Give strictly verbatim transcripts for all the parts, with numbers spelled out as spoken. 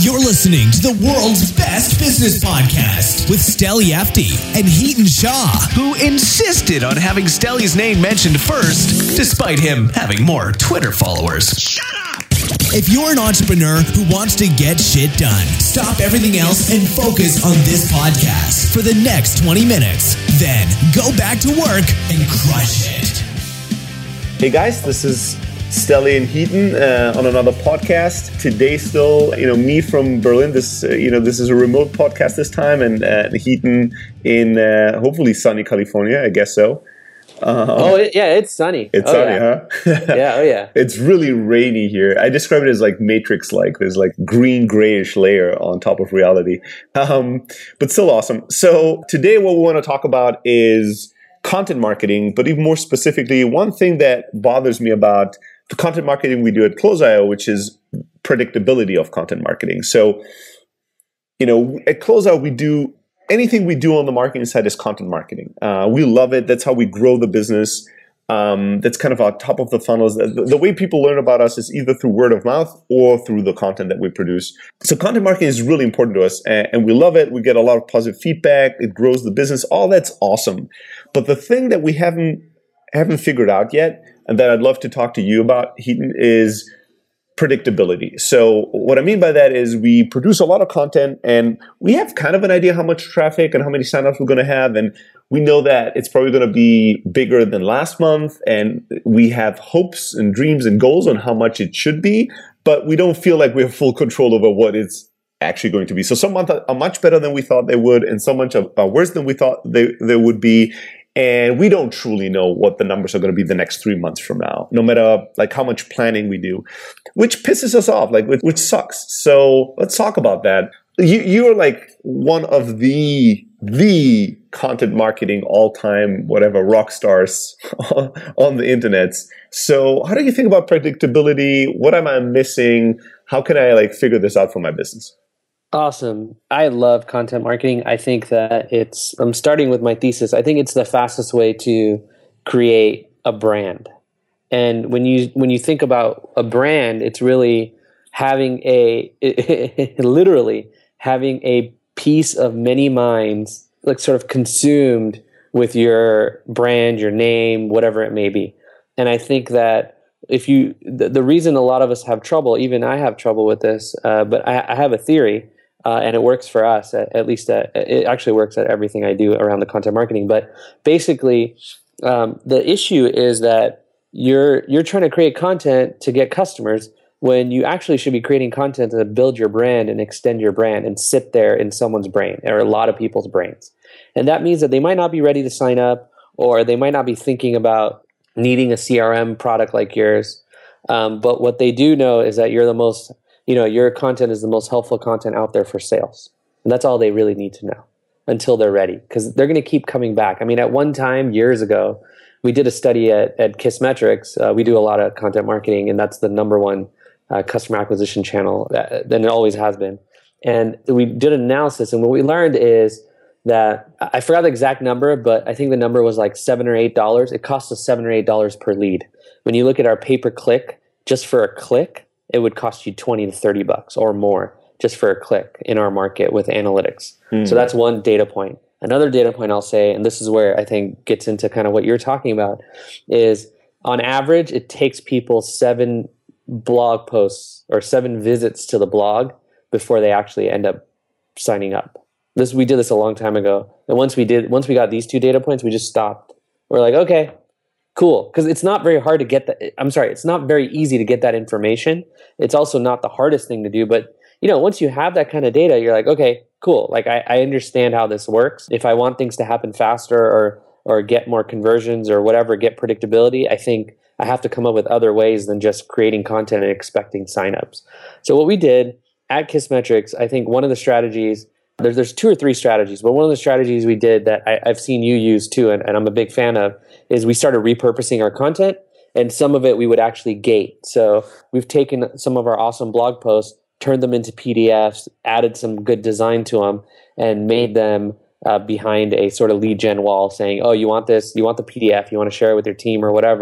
You're listening to the world's best business podcast with Steli Efti and Hiten Shah, who insisted on having Steli's name mentioned first, despite him having more Twitter followers. Shut up! If you're an entrepreneur who wants to get shit done, stop everything else and focus on this podcast for the next twenty minutes. Then go back to work and crush it. Hey guys, this is Steli and Hiten uh, on another podcast. Today, still, you know, me from Berlin. This, uh, you know, this is a remote podcast this time, and uh, Hiten in uh, hopefully sunny California. I guess so. Um, oh it, yeah, it's sunny. It's oh, sunny, yeah. huh? yeah, oh yeah. It's really rainy here. I describe it as like Matrix-like. There's like green grayish layer on top of reality, um, but still awesome. So today, what we want to talk about is content marketing, but even more specifically, one thing that bothers me about the content marketing we do at Close dot I O, which is predictability of content marketing. So, you know, at Close dot I O, we do anything we do on the marketing side is content marketing. Uh, we love it. That's how we grow the business. Um, that's kind of our top of the funnels. The, the way people learn about us is either through word of mouth or through the content that we produce. So content marketing is really important to us, and, and we love it. We get a lot of positive feedback. It grows the business. All that's awesome. But the thing that we haven't haven't figured out yet, and that I'd love to talk to you about, Hiten, is predictability. So what I mean by that is we produce a lot of content and we have kind of an idea how much traffic and how many signups we're going to have. And we know that it's probably going to be bigger than last month. And we have hopes and dreams and goals on how much it should be, but we don't feel like we have full control over what it's actually going to be. So some months are much better than we thought they would, and some months are worse than we thought they, they would be. And we don't truly know what the numbers are going to be the next three months from now, no matter like how much planning we do, which pisses us off, like which sucks. So let's talk about that. You you are like one of the the content marketing all time whatever rock stars on the internet. So how do you think about predictability? What am I missing? How can I like figure this out for my business? Awesome. I love content marketing. I think that it's, I'm starting with my thesis. I think it's the fastest way to create a brand. And when you, when you think about a brand, it's really having a, literally having a piece of many minds, like sort of consumed with your brand, your name, whatever it may be. And I think that if you, the, the reason a lot of us have trouble, even I have trouble with this, uh, but I, I have a theory. Uh, and it works for us, at, at least at, it actually works at everything I do around the content marketing. But basically, um, the issue is that you're you're trying to create content to get customers when you actually should be creating content to build your brand and extend your brand and sit there in someone's brain or a lot of people's brains. And that means that they might not be ready to sign up, or they might not be thinking about needing a C R M product like yours. Um, but what they do know is that you're the most You know, your content is the most helpful content out there for sales. And that's all they really need to know until they're ready, because they're going to keep coming back. I mean, at one time, years ago, we did a study at, at Kissmetrics. Uh, we do a lot of content marketing, and that's the number one uh, customer acquisition channel, uh, and it always has been. And we did an analysis, and what we learned is that, I forgot the exact number, but I think the number was like seven or eight dollars. It costs us seven or eight dollars per lead. When you look at our pay-per-click, just for a click, it would cost you twenty to thirty bucks or more just for a click in our market with analytics. Mm. So that's one data point. Another data point I'll say, and this is where I think gets into kind of what you're talking about, is on average, it takes people seven blog posts or seven visits to the blog before they actually end up signing up. This, we did this a long time ago. And once we did, once we got these two data points, we just stopped. We're like, okay, cool, because it's not very hard to get that. I'm sorry, it's not very easy to get that information. It's also not the hardest thing to do. But you know, once you have that kind of data, you're like, okay, cool. Like I, I understand how this works. If I want things to happen faster or or get more conversions or whatever, get predictability, I think I have to come up with other ways than just creating content and expecting signups. So what we did at Kissmetrics, I think one of the strategies. There's there's two or three strategies, but one of the strategies we did that I, I've seen you use too, and, and I'm a big fan of, is we started repurposing our content, and some of it we would actually gate. So we've taken some of our awesome blog posts, turned them into P D Fs, added some good design to them, and made them uh, behind a sort of lead gen wall saying, oh, you want this, you want the P D F, you want to share it with your team or whatever,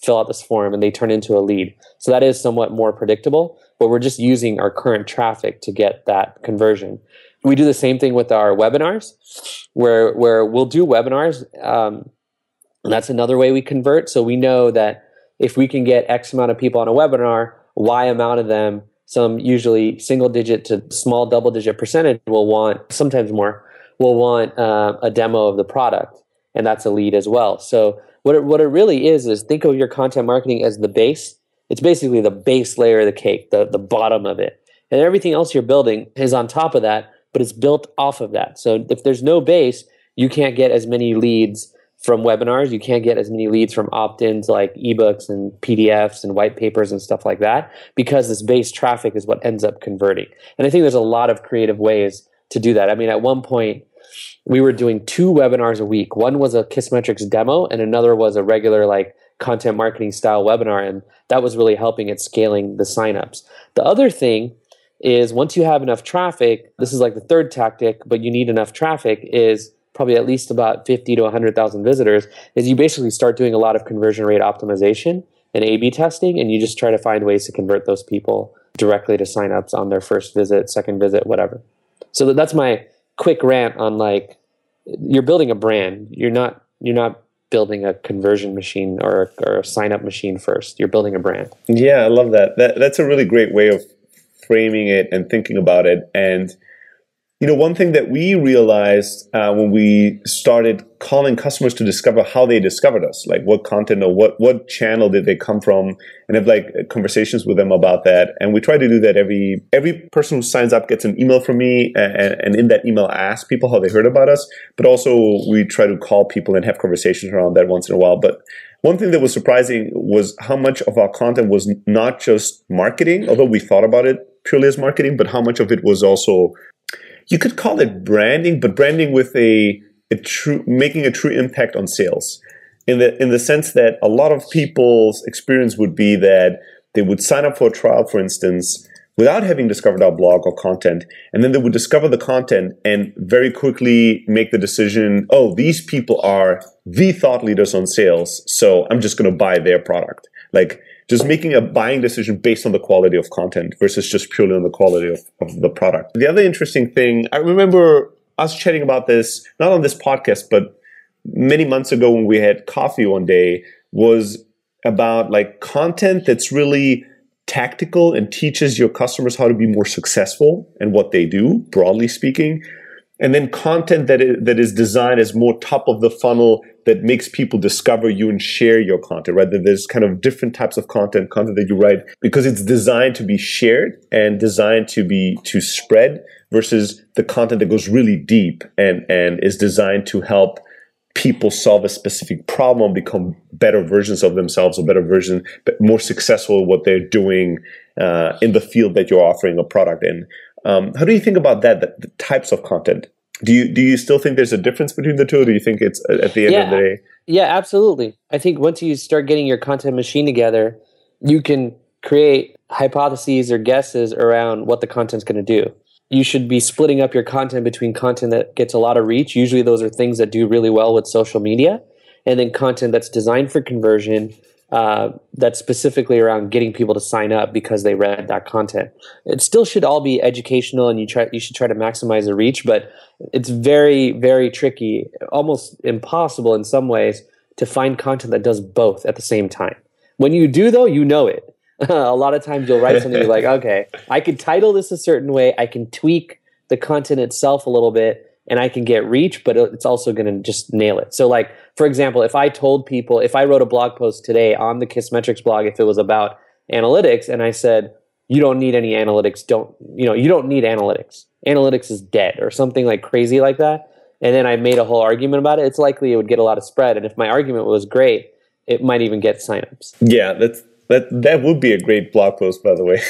fill out this form and they turn into a lead. So that is somewhat more predictable, but we're just using our current traffic to get that conversion. We do the same thing with our webinars, where where we'll do webinars. Um, and that's another way we convert. So we know that if we can get X amount of people on a webinar, Y amount of them, some usually single digit to small double digit percentage, will want, sometimes more, will want uh, a demo of the product. And that's a lead as well. So what it, what it really is, is think of your content marketing as the base. It's basically the base layer of the cake, the, the bottom of it. And everything else you're building is on top of that, but it's built off of that. So if there's no base, you can't get as many leads from webinars. You can't get as many leads from opt-ins like ebooks and P D Fs and white papers and stuff like that, because this base traffic is what ends up converting. And I think there's a lot of creative ways to do that. I mean, at one point, we were doing two webinars a week. One was a Kissmetrics demo, and another was a regular like content marketing style webinar. And that was really helping at scaling the signups. The other thing is, once you have enough traffic, this is like the third tactic, but you need enough traffic, is probably at least about fifty to one hundred thousand visitors, is you basically start doing a lot of conversion rate optimization and A B testing, and you just try to find ways to convert those people directly to signups on their first visit, second visit, whatever. So that's my quick rant on, like, you're building a brand. You're not you're not building a conversion machine or, or a sign up machine first. You're building a brand. Yeah, I love that. that. That's a really great way of framing it and thinking about it. And, you know, one thing that we realized uh, when we started calling customers to discover how they discovered us, like what content or what, what channel did they come from, and have like conversations with them about that. And we try to do that every, every person who signs up gets an email from me, and, and in that email ask people how they heard about us. But also we try to call people and have conversations around that once in a while. But one thing that was surprising was how much of our content was not just marketing, although we thought about it purely as marketing, but how much of it was also, you could call it branding, but branding with a, a true, making a true impact on sales. In the in the sense that a lot of people's experience would be that they would sign up for a trial, for instance, without having discovered our blog or content, and then they would discover the content and very quickly make the decision, oh, these people are the thought leaders on sales, so I'm just going to buy their product. Like, just making a buying decision based on the quality of content versus just purely on the quality of, of the product. The other interesting thing, I remember us chatting about this, not on this podcast, but many months ago when we had coffee one day, was about like content that's really tactical and teaches your customers how to be more successful in what they do, broadly speaking. And then content that is, that is designed as more top of the funnel, that makes people discover you and share your content, right? That there's kind of different types of content, content that you write, because it's designed to be shared and designed to be, to spread, versus the content that goes really deep and, and is designed to help people solve a specific problem, become better versions of themselves, or better version, but more successful at what they're doing uh, in the field that you're offering a product in. Um, how do you think about that, the, the types of content? Do you do you still think there's a difference between the two, or do you think it's at the end yeah, of the day? Yeah, absolutely. I think once you start getting your content machine together, you can create hypotheses or guesses around what the content's going to do. You should be splitting up your content between content that gets a lot of reach. Usually those are things that do really well with social media, and then content that's designed for conversion, Uh, that's specifically around getting people to sign up because they read that content. It still should all be educational, and you try you should try to maximize the reach, but it's very, very tricky, almost impossible in some ways, to find content that does both at the same time. When you do, though, you know it. A lot of times you'll write something, you're like, okay, I could title this a certain way, I can tweak the content itself a little bit, and I can get reach, but it's also going to just nail it. So like, for example, if I told people, if I wrote a blog post today on the Kissmetrics blog, if it was about analytics, and I said, you don't need any analytics, don't, you know, you don't need analytics. Analytics is dead, or something like crazy like that. And then I made a whole argument about it, it's likely it would get a lot of spread. And if my argument was great, it might even get signups. Yeah, that's, That that would be a great blog post, by the way.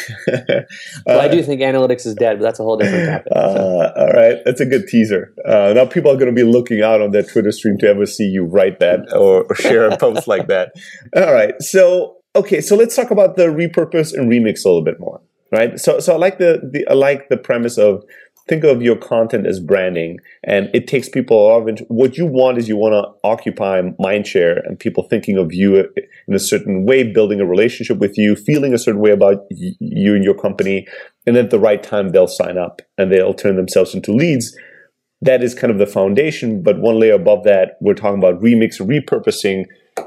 Well, uh, I do think analytics is dead, but that's a whole different topic. Uh, so. All right, that's a good teaser. Uh, now people are going to be looking out on their Twitter stream to ever see you write that or, or share a post like that. All right, so okay, so let's talk about the repurpose and remix a little bit more, right? So so I like the, the I like the premise of think of your content as branding, and it takes people a lot of int- what you want is you want to occupy mind share and people thinking of you in a certain way, building a relationship with you, feeling a certain way about y- you and your company, and then at the right time they'll sign up and they'll turn themselves into leads. That is kind of the foundation, but one layer above that, we're talking about remix, repurposing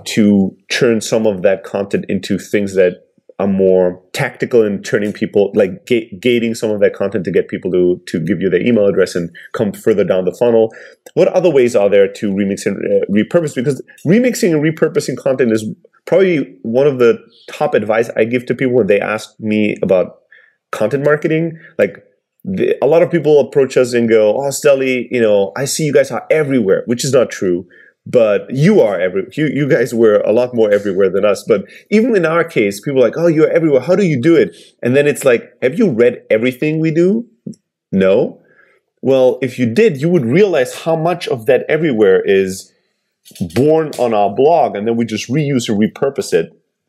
to turn some of that content into things that are more tactical in turning people, like ga- gating some of that content to get people to, to give you their email address and come further down the funnel. What other ways are there to remix and uh, repurpose? Because remixing and repurposing content is probably one of the top advice I give to people when they ask me about content marketing. Like the, a lot of people approach us and go, "Oh, Stelly, you know, I see you guys are everywhere," which is not true. But you are every you, you guys were a lot more everywhere than us. But even in our case, people are like, "Oh, you're everywhere. How do you do it?" And then it's like, have you read everything we do? No. Well, if you did, you would realize how much of that everywhere is born on our blog, and then we just reuse and repurpose it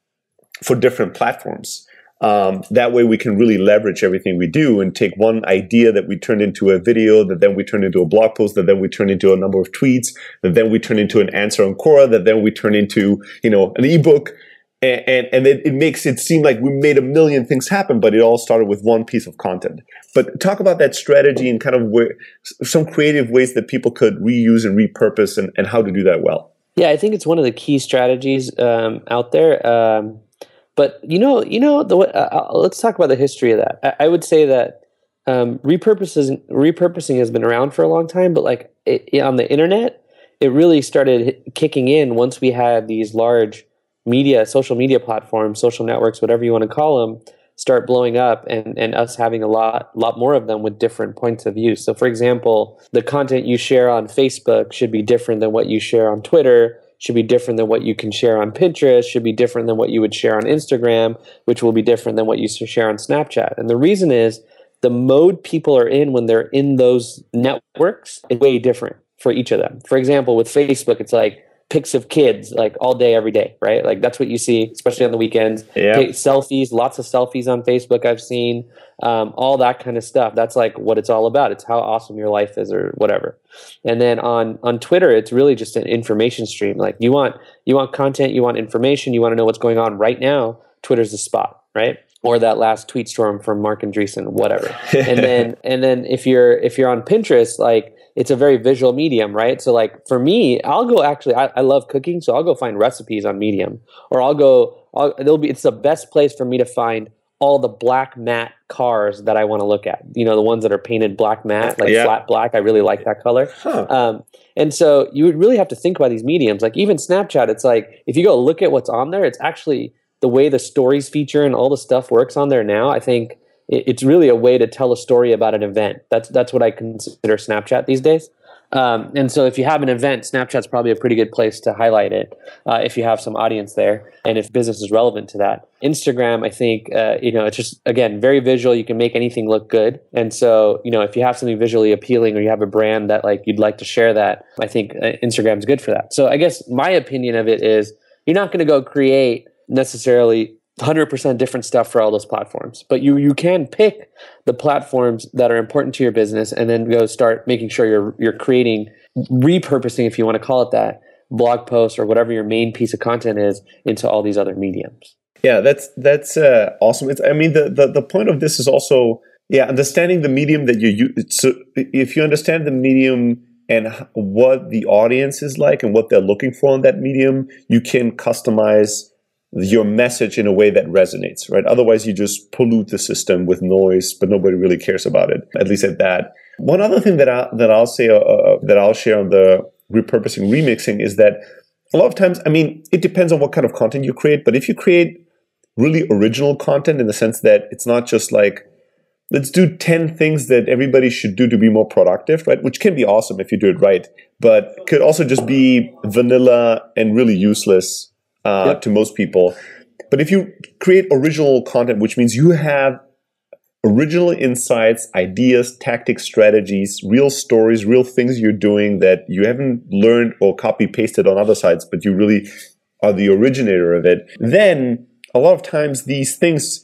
for different platforms. Um, that way we can really leverage everything we do and take one idea that we turned into a video, that then we turn into a blog post, that then we turn into a number of tweets, that then we turn into an answer on Quora, that then we turn into, you know, an ebook. And, and, and it, it makes it seem like we made a million things happen, but it all started with one piece of content. But talk about that strategy and kind of where, some creative ways that people could reuse and repurpose and, and how to do that well. Yeah, I think it's one of the key strategies um, out there. Um, But you know, you know, the uh, let's talk about the history of that. I, I would say that um, repurposing repurposing has been around for a long time, but like it, it, on the internet, it really started kicking in once we had these large media, social media platforms, social networks, whatever you want to call them, start blowing up, and and us having a lot lot more of them with different points of use. So, for example, the content you share on Facebook should be different than what you share on Twitter. Should be different than what you can share on Pinterest, should be different than what you would share on Instagram, which will be different than what you share on Snapchat. And the reason is the mode people are in when they're in those networks is way different for each of them. For example, with Facebook, it's like pics of kids like all day, every day, right? Like that's what you see, especially on the weekends. Yeah. Take selfies, lots of selfies on Facebook I've seen, um, all that kind of stuff. That's like what it's all about. It's how awesome your life is or whatever. And then on, on Twitter, it's really just an information stream. Like you want, you want content, you want information, you want to know what's going on right now. Twitter's the spot, right? Or that last tweet storm from Mark Andreessen, whatever. and then, and then if you're, if you're on Pinterest, like, it's a very visual medium, right? So like for me, I'll go actually, I, I love cooking, so I'll go find recipes on Medium, or I'll go, I'll, it'll be, it's the best place for me to find all the black matte cars that I want to look at. You know, the ones that are painted black matte, like yeah. flat black. I really like that color. Huh. Um, and so you would really have to think about these mediums. Like even Snapchat, it's like, if you go look at what's on there, it's actually the way the stories feature and all the stuff works on there now. I think it's really a way to tell a story about an event. That's that's what I consider Snapchat these days. Um, and so if you have an event, Snapchat's probably a pretty good place to highlight it uh, if you have some audience there and if business is relevant to that. Instagram, I think, uh, you know, it's just, again, very visual. You can make anything look good. And so, you know, if you have something visually appealing or you have a brand that like you'd like to share that, I think uh, Instagram's good for that. So I guess my opinion of it is you're not going to go create necessarily one hundred percent different stuff for all those platforms. But you you can pick the platforms that are important to your business and then go start making sure you're you're creating, repurposing, if you want to call it that, blog posts or whatever your main piece of content is into all these other mediums. Yeah, that's that's uh, awesome. It's, I mean, the, the, the point of this is also, yeah, understanding the medium that you use. So if you understand the medium and what the audience is like and what they're looking for in that medium, you can customize your message in a way that resonates, right? Otherwise, you just pollute the system with noise, but nobody really cares about it, at least at that. One other thing that, I, that I'll say, uh, that I'll share on the repurposing, remixing is that a lot of times, I mean, it depends on what kind of content you create, but if you create really original content in the sense that it's not just like, let's do ten things that everybody should do to be more productive, right? Which can be awesome if you do it right, but could also just be vanilla and really useless Uh, yep. to most people. But if you create original content, which means you have original insights, ideas, tactics, strategies, real stories, real things you're doing that you haven't learned or copy pasted on other sites, but you really are the originator of it, then a lot of times these things,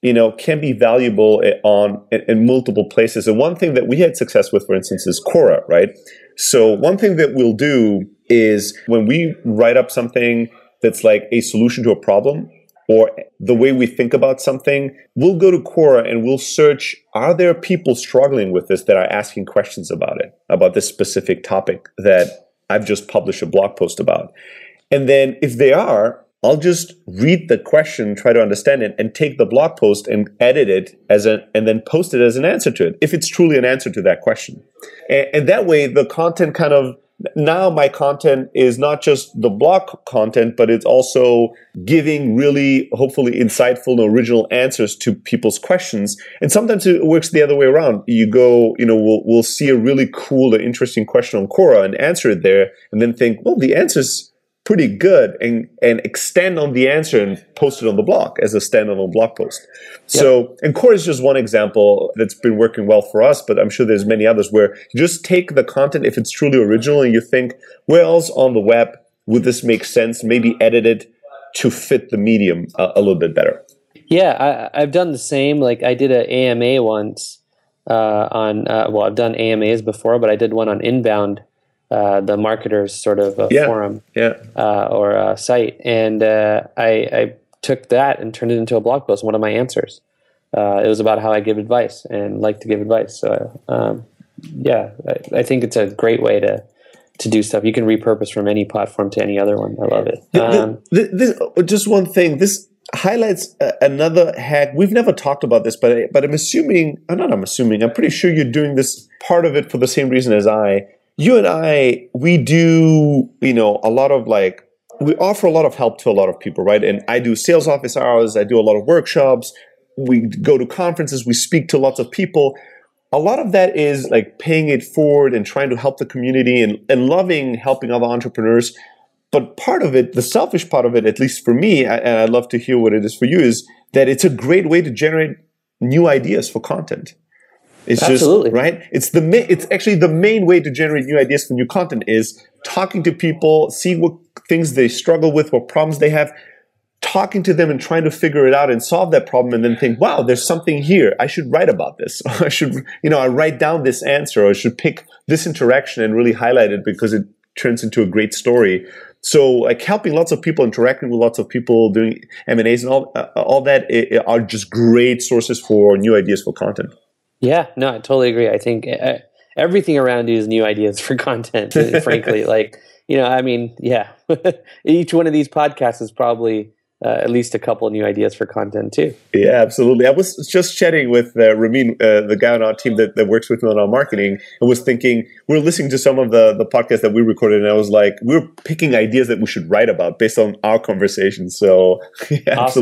you know, can be valuable on in, in multiple places. And one thing that we had success with, for instance, is Quora, right? So one thing that we'll do is when we write up something that's like a solution to a problem, or the way we think about something, we'll go to Quora and we'll search, are there people struggling with this that are asking questions about it, about this specific topic that I've just published a blog post about? And then if they are, I'll just read the question, try to understand it, and take the blog post and edit it as a, and then post it as an answer to it, if it's truly an answer to that question. And, and that way, the content kind of, now my content is not just the blog content, but it's also giving really, hopefully, insightful and original answers to people's questions. And sometimes it works the other way around. You go, you know, we'll, we'll see a really cool and interesting question on Quora and answer it there, and then think, well, the answer's pretty good, and, and extend on the answer and post it on the blog as a standalone blog post. Yep. So, and Quora is just one example that's been working well for us, but I'm sure there's many others where you just take the content, if it's truly original, and you think, where else on the web would this make sense? Maybe edit it to fit the medium a, a little bit better. Yeah, I, I've done the same. Like I did an A M A once uh, on, uh, well, I've done A M As before, but I did one on Inbound, Uh, the marketers sort of a yeah, forum yeah. Uh, or a site. And uh, I, I took that and turned it into a blog post, one of my answers. Uh, it was about how I give advice and like to give advice. So um, yeah, I, I think it's a great way to to do stuff. You can repurpose from any platform to any other one. I love it. Um, this, this, just one thing, this highlights uh, another hack. We've never talked about this, but, I, but I'm assuming, I'm not I'm assuming, I'm pretty sure you're doing this part of it for the same reason as I. You and I, we do, you know, a lot of like, we offer a lot of help to a lot of people, right? And I do sales office hours. I do a lot of workshops. We go to conferences. We speak to lots of people. A lot of that is like paying it forward and trying to help the community and, and loving helping other entrepreneurs. But part of it, the selfish part of it, at least for me, and I'd love to hear what it is for you, is that it's a great way to generate new ideas for content. It's Absolutely. just, right? It's the ma- it's actually the main way to generate new ideas for new content is talking to people, seeing what things they struggle with, what problems they have, talking to them and trying to figure it out and solve that problem, and then think, wow, there's something here. I should write about this. Or I should, you know, I write down this answer, or I should pick this interaction and really highlight it because it turns into a great story. So like helping lots of people, interacting with lots of people, doing M and A's and all, uh, all that it, are just great sources for new ideas for content. Yeah, no, I totally agree. I think uh, everything around you is new ideas for content, frankly. Like, you know, I mean, yeah, each one of these podcasts is probably uh, at least a couple of new ideas for content too. Yeah, absolutely. I was just chatting with uh, Ramin, uh, the guy on our team that, that works with me on our marketing, and was thinking, we were listening to some of the, the podcasts that we recorded, and I was like, we were picking ideas that we should write about based on our conversations. So, yeah, awesome.